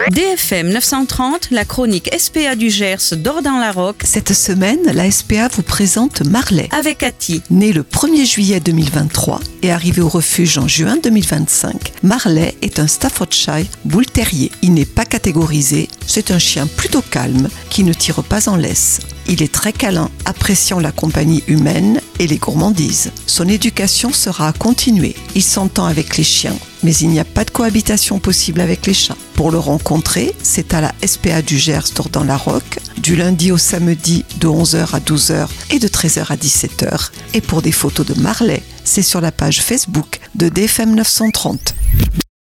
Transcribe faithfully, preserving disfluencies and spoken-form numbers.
D F M neuf cent trente, la chronique S P A du Gers d'Ordan-la-Roque. Cette semaine, la S P A vous présente Marley. Avec Cathy. Né le premier juillet deux mille vingt-trois et arrivé au refuge en juin deux mille vingt-cinq, Marley est un Staffordshire Bull Terrier. Il n'est pas catégorisé, c'est un chien plutôt calme qui ne tire pas en laisse. Il est très câlin, appréciant la compagnie humaine et les gourmandises. Son éducation sera à continuer. Il s'entend avec les chiens, mais il n'y a pas de cohabitation possible avec les chats. Pour le rencontrer, c'est à la S P A du Gers d'Ordan-la-Roque, du lundi au samedi de onze heures à douze heures et de treize heures à dix-sept heures. Et pour des photos de Marley, c'est sur la page Facebook de D F M neuf cent trente.